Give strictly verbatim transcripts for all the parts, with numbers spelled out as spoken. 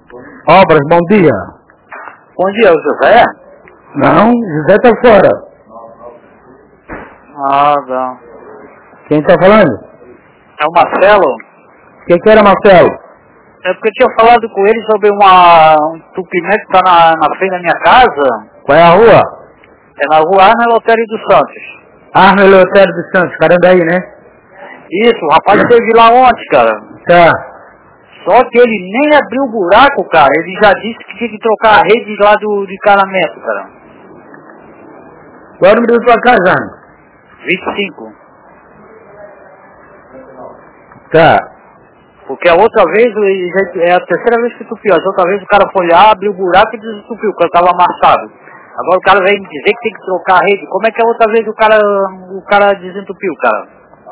Obras, bom dia. Bom dia, o José? Não, José tá fora. Ah, não. Quem tá falando? É o Marcelo? Quem que era, Marcelo? É porque eu tinha falado com ele sobre uma, um entupimento que tá na, na frente da minha casa. Qual é a rua? É na rua Arna Lotério dos Santos. Arna Leotério dos Santos, Carandaí, né? Isso, o rapaz esteve lá ontem, cara. Tá. Só que ele nem abriu o buraco, cara. Ele já disse que tinha que trocar a rede lá do de encanamento, cara. Qual é o número da tua casa, Ana? vinte e cinco. Tá. Porque a outra vez, ele já- é a terceira vez que entupiu. A outra vez o cara foi lá, abriu o buraco e desentupiu, porque tava amassado. Agora o cara vem me dizer que tem que trocar a rede. Como é que a outra vez o cara, o cara desentupiu, cara?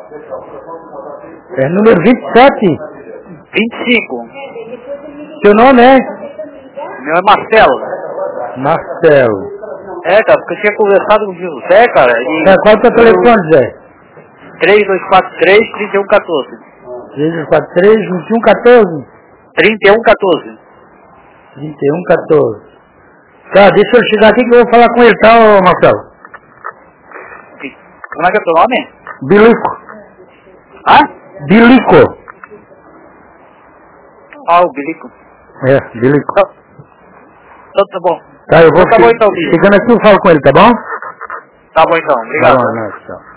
É número vinte e sete. vinte e cinco. Seu nome é? Meu é Marcelo. Marcelo. É, cara, porque eu tinha conversado com o José, cara. E É, qual é o teu telefone, Zé? três dois quatro três, três um um quatro. três quatro três, vinte e um, quatorze? trinta e um quatorze. vinte e um, quatorze. Tá, deixa eu chegar aqui que eu vou falar com ele, tá, ô Marcelo? Como é que é o teu nome? Bilico. Hã? Bilico. Ah, o Bilico. É, Bilico. Então, então tá bom. Tá, eu vou Então tá bom che- então, Bilico. chegando aqui eu falo com ele, tá bom? Tá bom então, obrigado. Tá bom, não, tchau.